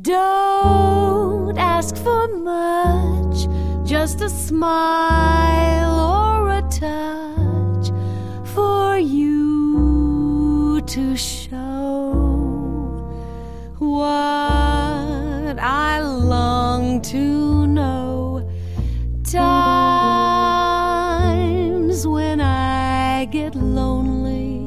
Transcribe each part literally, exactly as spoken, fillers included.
Don't ask for much, just a smile or a touch for you to show what I long to know. Times when I get lonely,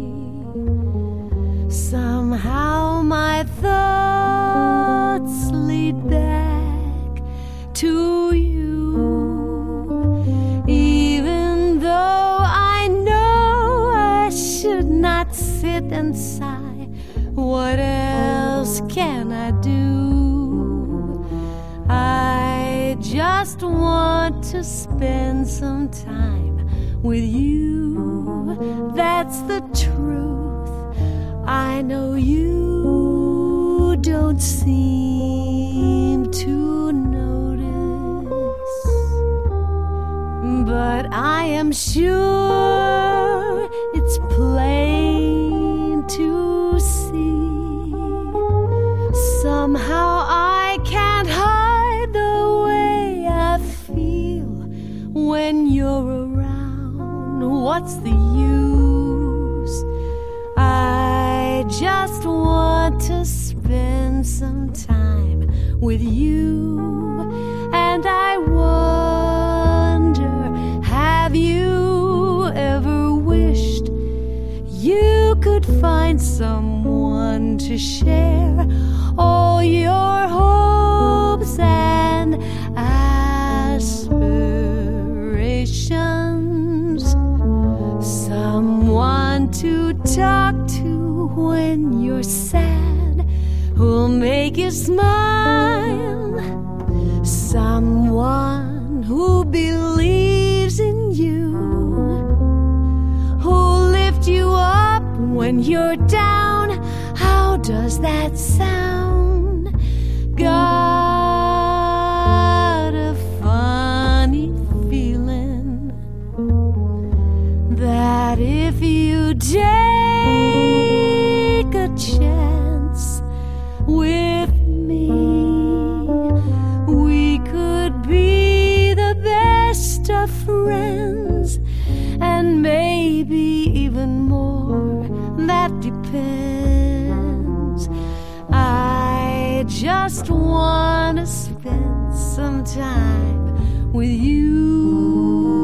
somehow my thoughts lead back to you, even though I know I should not sit and sigh. What else can I do? I just want to spend some time with you. That's the truth. I know you don't seem to notice, but I am sure it's plain to see. Somehow I can't hide the way I feel when you're around. What's the use? I just want to spend some time with you. And I wonder, have you ever wished you could find someone to share all your hopes and aspirations? Someone to talk to when you're sad, who'll make you smile. Someone who believes in you, who'll lift you up when you're down. How does that sound? Got a funny feeling that if you take a chance with me, we could be the best of friends, and maybe even more. That depends. I just want to spend some time with you.